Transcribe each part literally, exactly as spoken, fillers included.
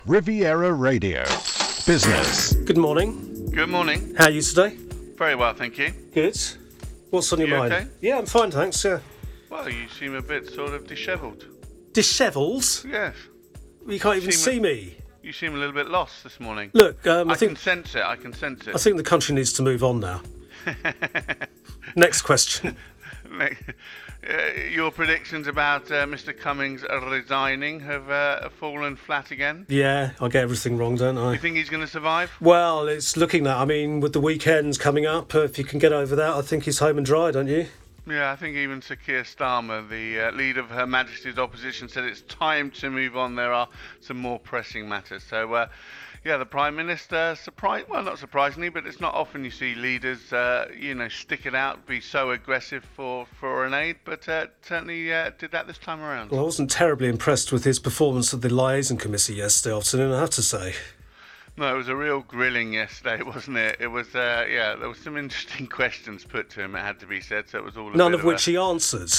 Riviera Radio. Business. Good morning. Good morning. How are you today? Very well, thank you. Good. What's on your You mind? okay? Yeah, I'm fine, thanks. Yeah. Well, you seem a bit sort of dishevelled. Dishevelled? Yes. You can't even Seem- see me. You seem a little bit lost this morning. Look, um, I, I think can sense it. I can sense it. I think the country needs to move on now. Next question. uh, your predictions about uh, Mister Cummings uh, resigning have uh, fallen flat again. Yeah, I get everything wrong, don't I? You think he's going to survive? Well, it's looking that. I mean, with the weekends coming up, uh, if you can get over that, I think he's home and dry, don't you? Yeah, I think even Sir Keir Starmer, the uh, leader of Her Majesty's opposition, said it's time to move on. There are some more pressing matters. So, uh, yeah, the Prime Minister, surprised, well, not surprisingly, but it's not often you see leaders, uh, you know, stick it out, be so aggressive for, for an aid, but uh, certainly uh, did that this time around. Well, I wasn't terribly impressed with his performance at the liaison committee yesterday afternoon, I have to say. No, it was a real grilling yesterday, wasn't it? It was, uh, yeah, there were some interesting questions put to him, it had to be said, so it was all a None bit of which a... he answered.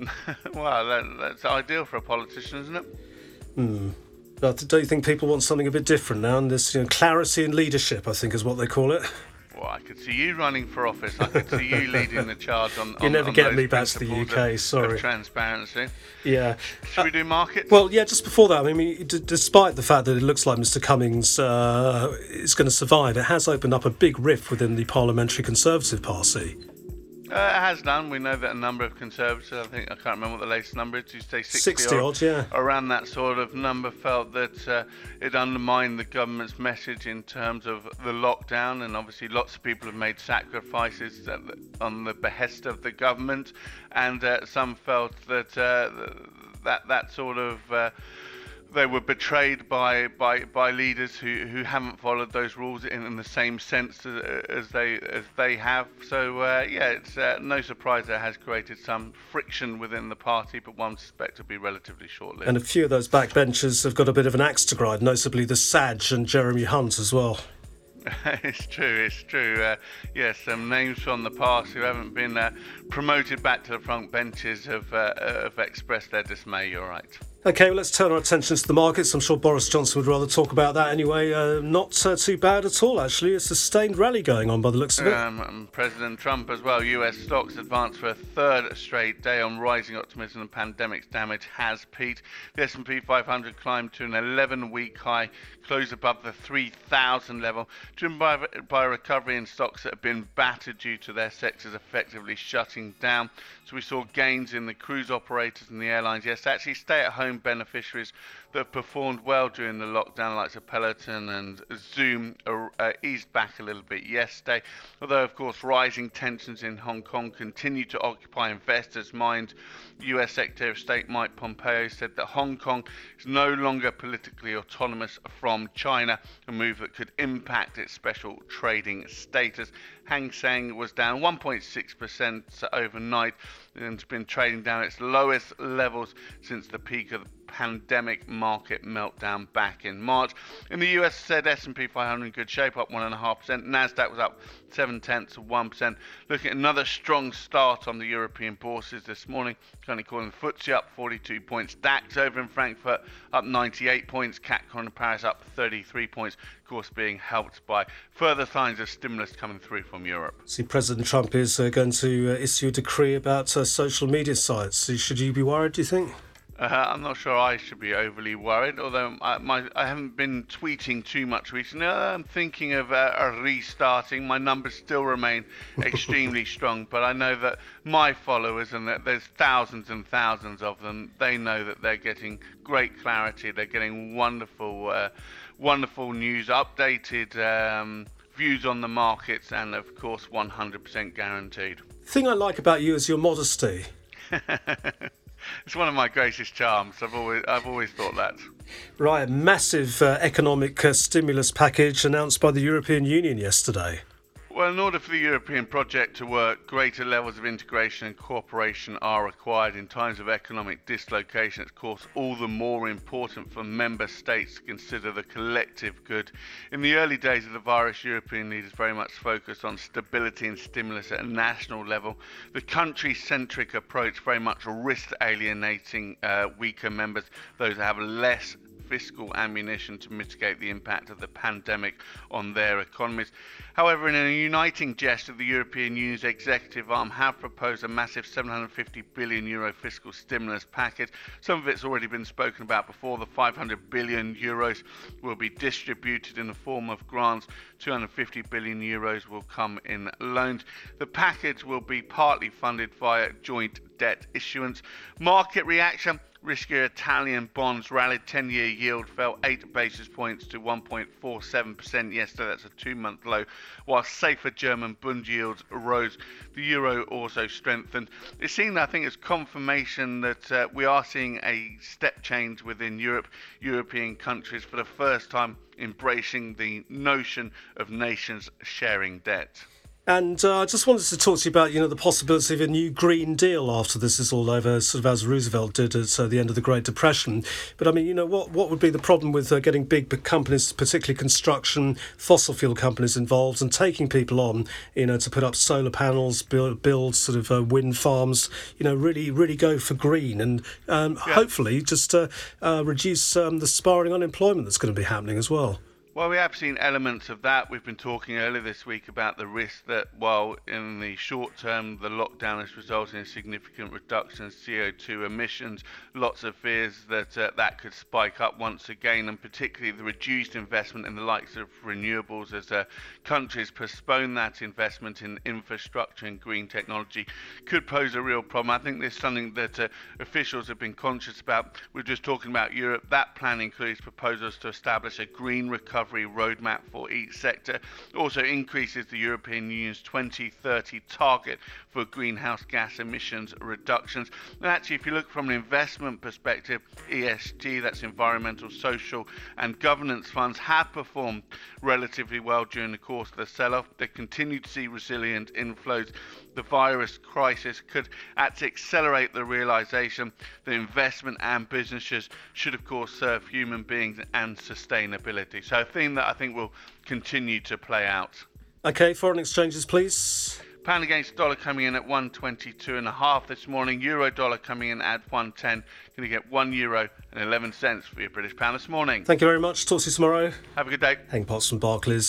Well, that, that's ideal for a politician, isn't it? Hmm. But don't you think people want something a bit different now? And this, you know, clarity and leadership, I think, is what they call it. Well, I could see you running for office. I could see you leading the charge on. You on, never on get those me back to the U K. of- Sorry. Of transparency. Yeah. Should we do markets? Well, yeah, just before that, I mean, d- despite the fact that it looks like Mister Cummings uh, is going to survive, it has opened up a big rift within the Parliamentary Conservative Party. Uh, it has done. We know that a number of Conservatives, I think, I can't remember what the latest number is, you say sixty, sixty or, odd, yeah. around that sort of number, felt that uh, it undermined the government's message in terms of the lockdown, and obviously lots of people have made sacrifices at the, on the behest of the government, and uh, some felt that uh, that that sort of uh, they were betrayed by, by, by leaders who, who haven't followed those rules in, in the same sense as, as they as they have. So uh, yeah, it's uh, no surprise that it has created some friction within the party, but one suspect will be relatively short-lived. And a few of those backbenchers have got a bit of an axe to grind, notably the Saj and Jeremy Hunt as well. It's true, it's true. Uh, yes, some names from the past who haven't been uh, promoted back to the front benches have, uh, have expressed their dismay, you're right. OK, well, let's turn our attentions to the markets. I'm sure Boris Johnson would rather talk about that anyway. Uh, not uh, too bad at all, actually. A sustained rally going on by the looks of it. Um, and President Trump as well. U S stocks advanced for a third straight day on rising optimism and pandemic's damage has peaked. The S and P five hundred climbed to an eleven-week high, closed above the three thousand level, driven by, by a recovery in stocks that have been battered due to their sectors effectively shutting down. So we saw gains in the cruise operators and the airlines. Yes, actually stay-at-home beneficiaries that have performed well during the lockdown, like Peloton and Zoom, uh, uh, eased back a little bit yesterday. Although, of course, rising tensions in Hong Kong continue to occupy investors' minds. U S Secretary of State Mike Pompeo said that Hong Kong is no longer politically autonomous from China, a move that could impact its special trading status. Hang Seng was down one point six percent overnight and has been trading down its lowest levels since the peak of the pandemic market meltdown back in March. In the U S, said S and P five hundred in good shape, up one point five percent. NASDAQ was up seven tenths of one percent. Looking at another strong start on the European bourses this morning, currently calling the F T S E up forty-two points. DAX over in Frankfurt up ninety-eight points. C A C in Paris up thirty-three points. Of course, being helped by further signs of stimulus coming through from Europe. See, President Trump is uh, going to uh, issue a decree about uh, social media sites. Should you be worried, do you think? Uh, I'm not sure I should be overly worried, although I, my, I haven't been tweeting too much recently. I'm thinking of uh, a restarting. My numbers still remain extremely strong, but I know that my followers, and that there's thousands and thousands of them, they know that they're getting great clarity. They're getting wonderful, uh, wonderful news, updated um, views on the markets, and of course one hundred percent guaranteed. The thing I like about you is your modesty. It's one of my greatest charms. I've always, I've always thought that. Right, a massive uh, economic uh, stimulus package announced by the European Union yesterday. Well, in order for the European project to work, greater levels of integration and cooperation are required in times of economic dislocation. It's, of course, all the more important for member states to consider the collective good. In the early days of the virus, European leaders very much focused on stability and stimulus at a national level. The country-centric approach very much risked alienating uh, weaker members, those that have less fiscal ammunition to mitigate the impact of the pandemic on their economies. However, in a uniting gesture, the European Union's executive arm have proposed a massive seven hundred fifty billion euro fiscal stimulus package. Some of it's already been spoken about before. The five hundred billion euros will be distributed in the form of grants. two hundred fifty billion euros will come in loans. The package will be partly funded via joint debt issuance. Market reaction: riskier Italian bonds rallied. ten-year yield fell eight basis points to one point four seven percent yesterday. That's a two-month low. While safer German bond yields rose, the euro also strengthened. It seemed, I think, as confirmation that uh, we are seeing a step change within Europe. European countries, for the first time, embracing the notion of nations sharing debt. And uh, I just wanted to talk to you about, you know, the possibility of a new Green Deal after this is all over, sort of as Roosevelt did at uh, the end of the Great Depression. But I mean, you know, what what would be the problem with uh, getting big companies, particularly construction, fossil fuel companies involved, and taking people on, you know, to put up solar panels, build, build sort of uh, wind farms, you know, really, really go for green and um, yeah. hopefully just uh, uh, reduce um, the spiralling unemployment that's going to be happening as well. Well, we have seen elements of that. We've been talking earlier this week about the risk that while in the short term the lockdown has resulted in a significant reduction in C O two emissions, lots of fears that uh, that could spike up once again, and particularly the reduced investment in the likes of renewables as uh, countries postpone that investment in infrastructure and green technology could pose a real problem. I think this is something that uh, officials have been conscious about. We're just talking about Europe. That plan includes proposals to establish a green recovery roadmap for each sector. It also increases the European Union's twenty thirty target for greenhouse gas emissions reductions. And actually, if you look from an investment perspective, E S G, that's environmental, social and governance funds, have performed relatively well during the course of the sell-off. They continue to see resilient inflows. The virus crisis could actually accelerate the realization that investment and businesses should, of course, serve human beings and sustainability. So a theme that I think will continue to play out. Okay, foreign exchanges, please. Pound against dollar coming in at one twenty-two and a half this morning. Euro dollar coming in at one ten. Going to get one euro and eleven cents for your British pound this morning. Thank you very much. Talk to you tomorrow. Have a good day. Hank Potts from Barclays.